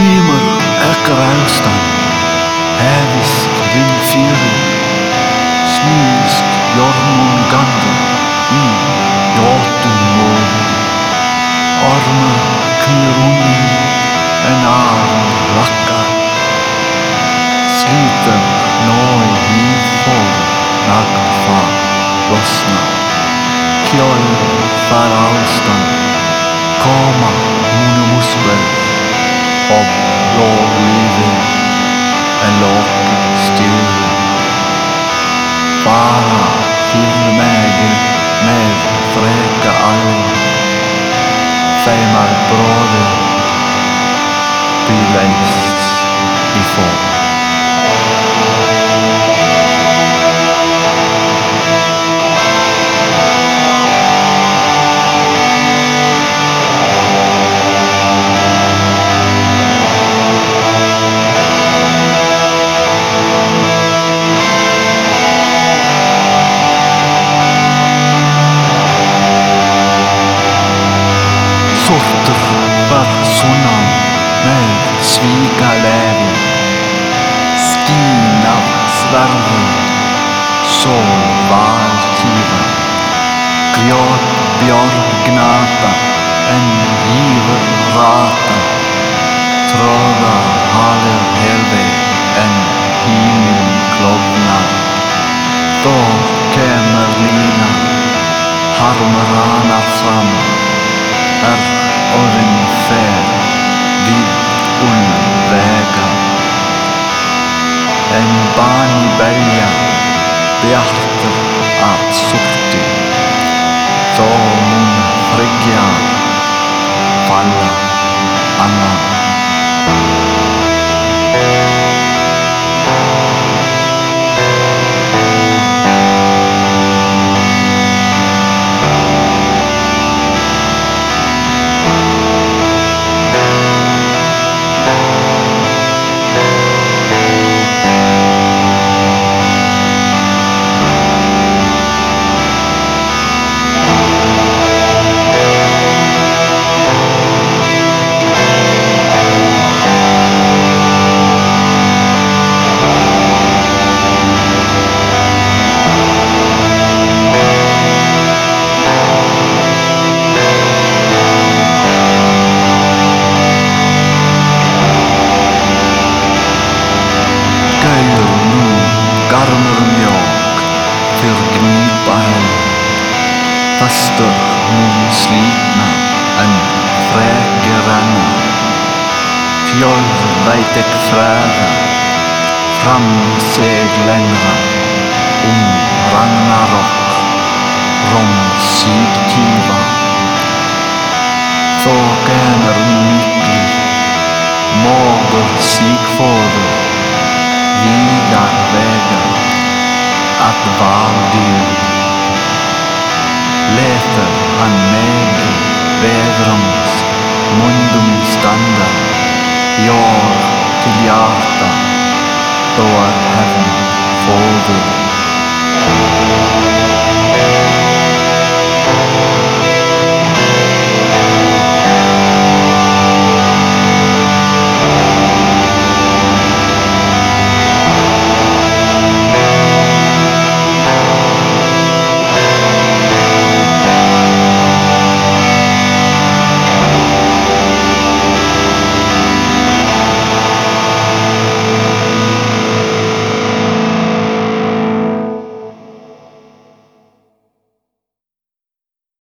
Grímur ekkar elstan, hefist vindfyrir, smíðst Jormung gandur í Jotum móður. Ormur knýr unni en arm rakkar, slítur nói hýð fóður, nagl það losnar. Kjöl þar alstan, koma múnu musbel, ob lov lífið en loki styrður. Fara fyrir megin með freka alveg, feimar bróðir, bíleist í fór. Sortur var sunnan með svígalefin, skín af sverðum, sól valtífan, grjót björn gnata en hýfur rata, tróða halið helveg en híminn klofnar. Þó kemur lína, harmur ranar fram, orðin fer við vega, en bani belja bjartur að sorti, þó mun þriggja falla annan. Garmur mjók fyrir gnípa henni, fastur mun slítna en freki renna. Fjöld veit ek fræða, fram seg lengra, Ragnarok, rom sígtífa. Þó kemur mikli, mógur sígfóður, vígar vegar að valdyr. Letur hann megi veðrums mundum standa, jór til hjarta, þó að hefn fóður.